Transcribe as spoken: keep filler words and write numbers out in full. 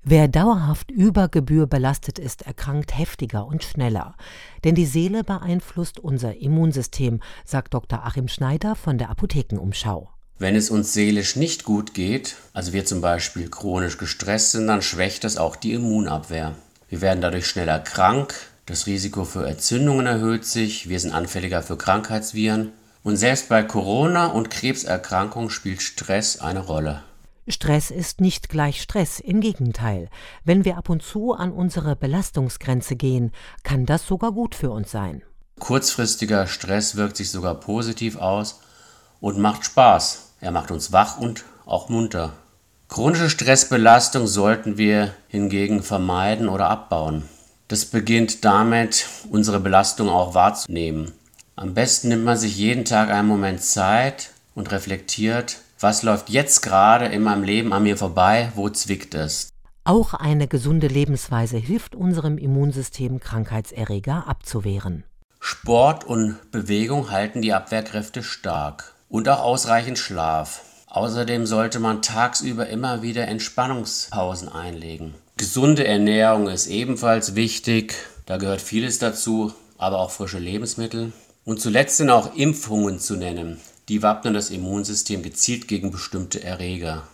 Wer dauerhaft über Gebühr belastet ist, erkrankt heftiger und schneller. Denn die Seele beeinflusst unser Immunsystem, sagt Doktor Achim Schneider von der Apothekenumschau. Wenn es uns seelisch nicht gut geht, also wir zum Beispiel chronisch gestresst sind, dann schwächt das auch die Immunabwehr. Wir werden dadurch schneller krank, das Risiko für Entzündungen erhöht sich, wir sind anfälliger für Krankheitsviren. Und selbst bei Corona- und Krebserkrankungen spielt Stress eine Rolle. Stress ist nicht gleich Stress, im Gegenteil. Wenn wir ab und zu an unsere Belastungsgrenze gehen, kann das sogar gut für uns sein. Kurzfristiger Stress wirkt sich sogar positiv aus und macht Spaß. Er macht uns wach und auch munter. Chronische Stressbelastung sollten wir hingegen vermeiden oder abbauen. Das beginnt damit, unsere Belastung auch wahrzunehmen. Am besten nimmt man sich jeden Tag einen Moment Zeit und reflektiert, was läuft jetzt gerade in meinem Leben an mir vorbei, wo zwickt es. Auch eine gesunde Lebensweise hilft unserem Immunsystem, Krankheitserreger abzuwehren. Sport und Bewegung halten die Abwehrkräfte stark und auch ausreichend Schlaf. Außerdem sollte man tagsüber immer wieder Entspannungspausen einlegen. Gesunde Ernährung ist ebenfalls wichtig, da gehört vieles dazu, aber auch frische Lebensmittel. Und zuletzt sind auch Impfungen zu nennen. Die wappnen das Immunsystem gezielt gegen bestimmte Erreger.